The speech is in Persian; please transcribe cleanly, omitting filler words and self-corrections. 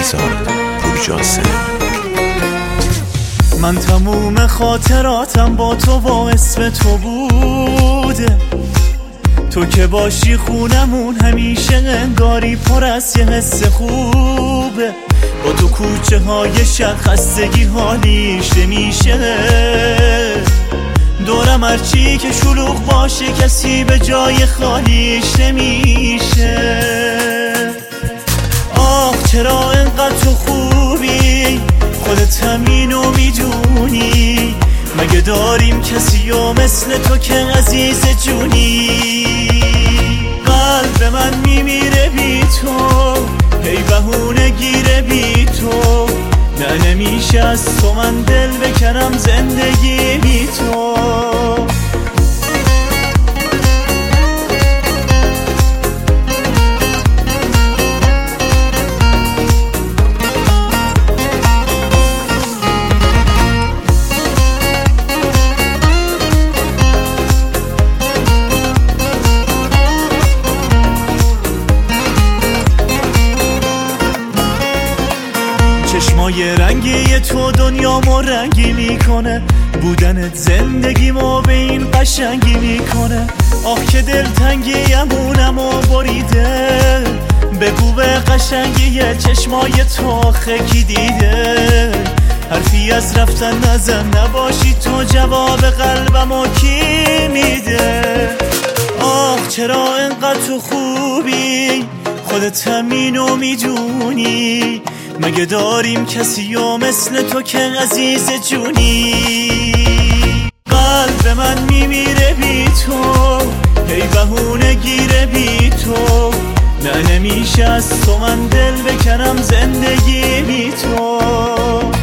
فرزاد پورجاسم. من تموم خاطراتم با تو و اسم تو بوده، تو که باشی خونمون همیشه انگاری پر از یه حس خوبه. با تو کوچه های شهر خستگی حالیش نمیشه، دورم هرچی که شلوغ باشه کسی به جای خالیش نمیشه. آخ چرا انقدر تو خوبی، خودت همینو میدونی، مگه داریم کسی و مثل تو که عزیز جونی. قلب من میمیره بی تو، هی بهونه گیره بی تو، نه نمیشه از تو من دل بکنم زندگی بی تو. چشمای رنگی تو دنیامو رنگی میکنه، بودنت زندگیمو به این قشنگی میکنه. آخ که دلتنگیمونمو بریده، بگو به قشنگی چشمای تو خکی دیده. حرفی از رفتن نزن، نباشی تو جواب قلبمو کی میده. آخ چرا انقدر تو خوبی، خودت همینو میدونی، مگه داریم کسی و مثل تو که عزیز جونی. قلب من میمیره بی تو، هی بهونه گیره بی تو، نه نمیشه از تو من دل بکنم زندگی بی تو.